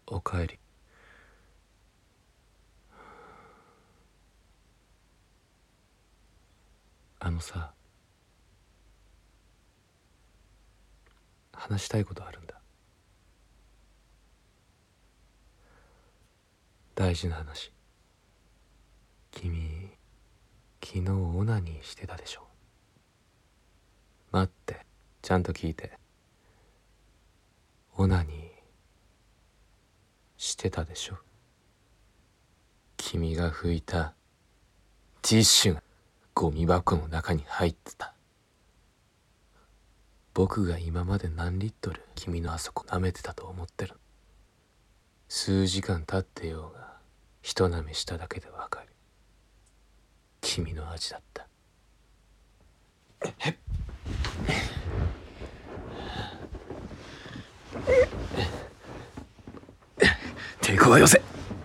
おかえり。さ、話したいことあるんだ。大事な話。君、昨日オナニーしてたでしょ。待って、ちゃんと聞いて。オナニーしてたでしょ。君が拭いたティッシュがゴミ箱の中に入ってた。僕が今まで何リットル君のあそこ舐めてたと思ってる。数時間経ってようが一舐めしただけでわかる。君の味だった。抵抗はよせ。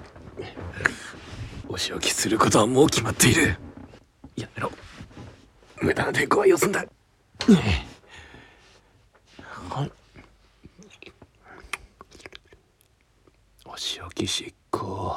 お仕置きすることはもう決まっている。やめろ。無駄な抵抗はよすんだ。お仕置き執行。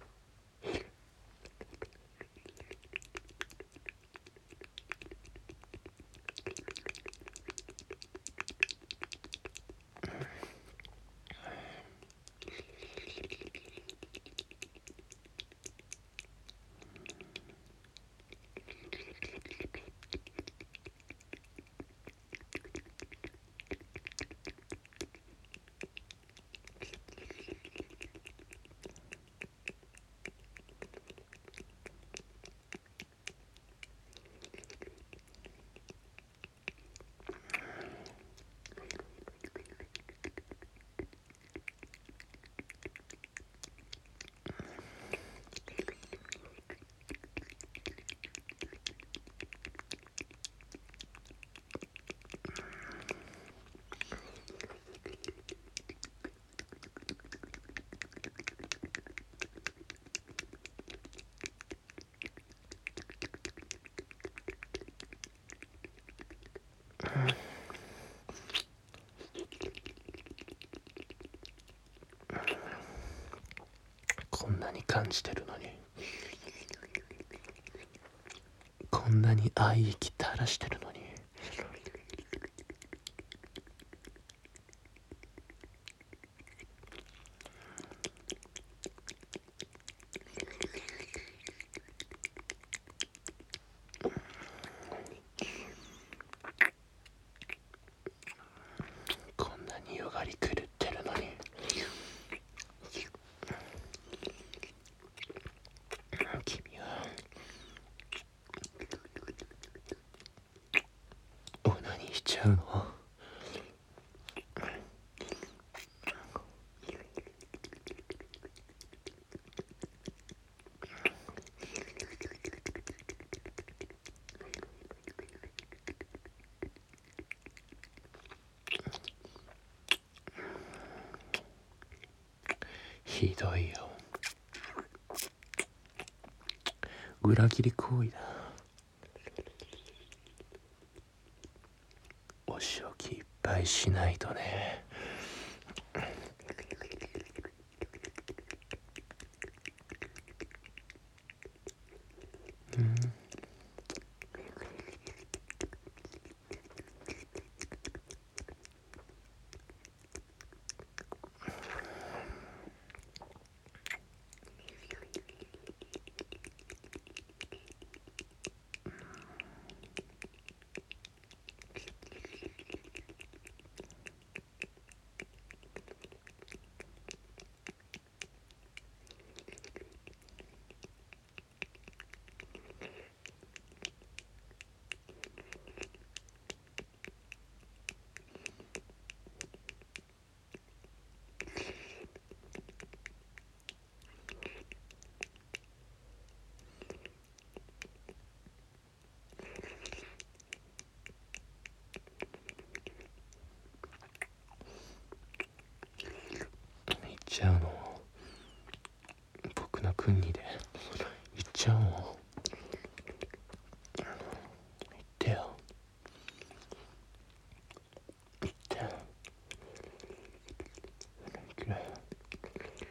こんなに感じてるのに、こんなに愛意気垂らしてるのに、こんなによがり狂ってるのに、君はオナニーしちゃうの？ひどいよ。裏切り行為だ。お仕置きいっぱいしないとね。行っちゃうの？僕の国で行っちゃうの？言ってよ。言って。いくら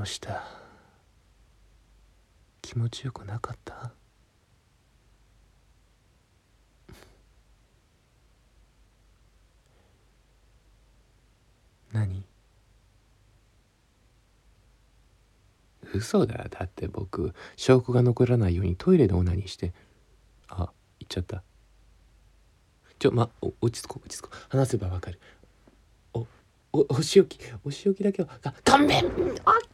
の下気持ちよくなかった？何？嘘だ。だって僕証拠が残らないようにトイレでオナニーして。あ、言っちゃった。落ち着こう落ち着こう。話せばわかる。お仕置きだけは勘弁。あ